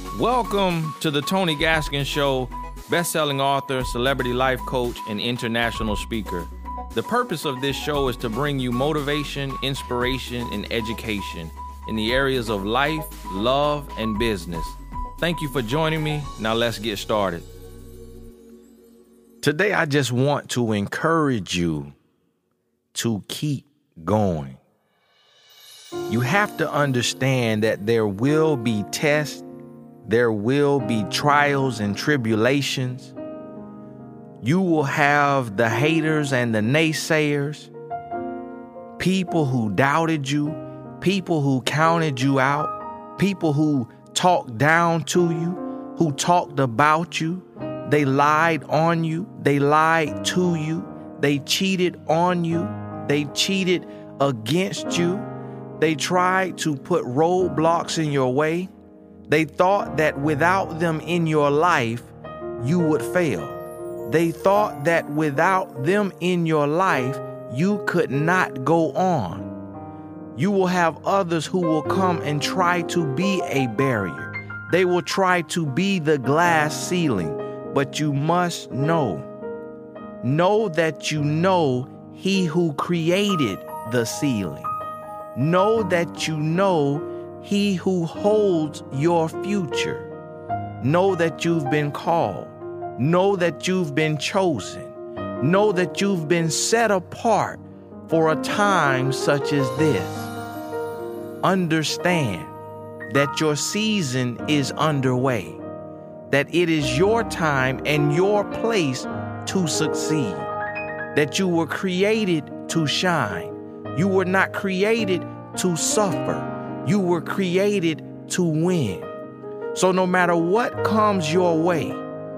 Welcome to the Tony Gaskin Show, best-selling author, celebrity life coach, and international speaker. The purpose of this show is to bring you motivation, inspiration, and education in the areas of life, love, and business. Thank you for joining me. Now let's get started. Today, I just want to encourage you to keep going. You have to understand that there will be tests, there will be trials and tribulations. You will have the haters and the naysayers, people who doubted you, people who counted you out, people who talked down to you, who talked about you. They lied on you, they lied to you, they cheated on you, they cheated against you. They tried to put roadblocks in your way. They thought that without them in your life, you would fail. They thought that without them in your life, you could not go on. You will have others who will come and try to be a barrier. They will try to be the glass ceiling, but you must know that you know He who created the ceiling. Know that you know He who holds your future. Know that you've been called. Know that you've been chosen. Know that you've been set apart for a time such as this. Understand that your season is underway, that it is your time and your place to succeed, that you were created to shine. You were not created to suffer. You were created to win. So no matter what comes your way,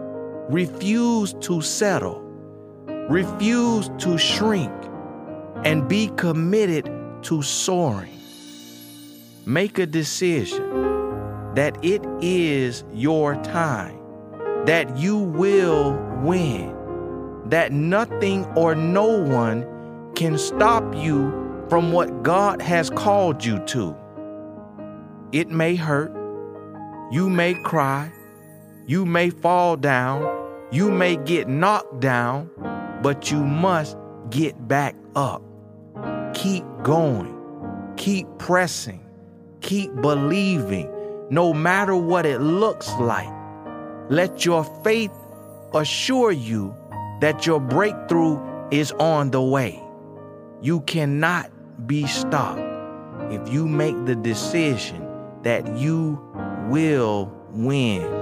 refuse to settle, refuse to shrink, and be committed to soaring. Make a decision that it is your time, that you will win, that nothing or no one can stop you from what God has called you to. It may hurt, you may cry, you may fall down, you may get knocked down, but you must get back up. Keep going, keep pressing, keep believing, no matter what it looks like. Let your faith assure you that your breakthrough is on the way. You cannot be stopped if you make the decision that you will win.